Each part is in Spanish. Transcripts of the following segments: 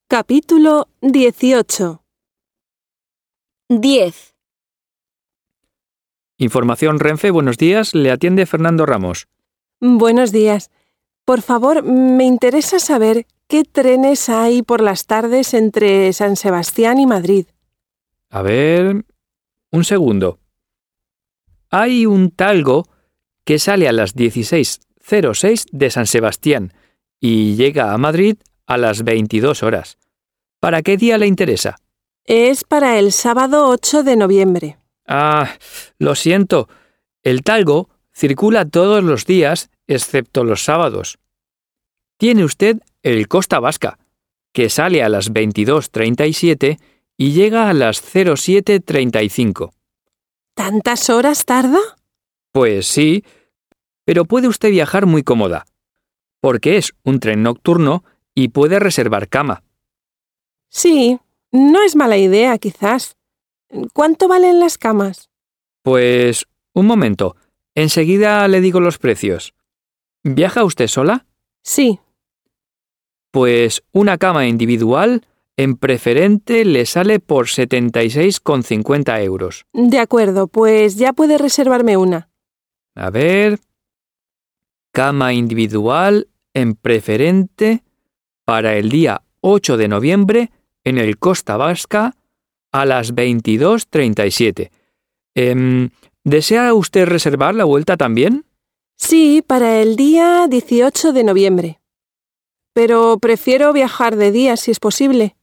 Capítulo 18. 10. Información Renfe, buenos días, le atiende Fernando Ramos. Buenos días. Por favor, me interesa saber qué trenes hay por las tardes entre San Sebastián y Madrid. A ver, un segundo. Hay un Talgo que sale a las 16:06 de San Sebastián y llega a Madrid a las 22 horas. ¿Para qué día le interesa? Es para el sábado 8 de noviembre. Lo siento. El Talgo circula todos los días excepto los sábados. Tiene usted el Costa Vasca, que sale a las 22:37 y llega a las 07:35. ¿Tantas horas tarda? Pues sí, pero puede usted viajar muy cómoda, porque es un tren nocturno y puede reservar cama. Sí, no es mala idea, quizás. ¿Cuánto valen las camas? Pues, un momento, enseguida le digo los precios. ¿Viaja usted sola? Sí. Pues una cama individual en preferente le sale por 76,50 euros. De acuerdo, pues ya puede reservarme una. A ver. Cama individual en preferente para el día 8 de noviembre en el Costa Vasca a las 22:37. ¿Desea usted reservar la vuelta también? Sí, para el día 18 de noviembre. Pero prefiero viajar de día si es posible.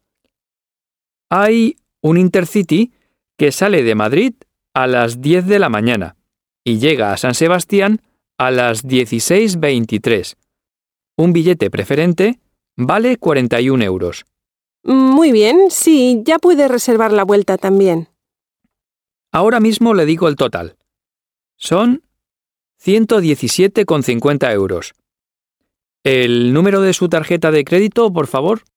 Hay un Intercity que sale de Madrid a las 10 de la mañana y llega a San Sebastián a las 16:23. Un billete preferente vale 41 euros. Muy bien, sí, ya puede reservar la vuelta también. Ahora mismo le digo el total. Son 117,50 euros. ¿El número de su tarjeta de crédito, por favor?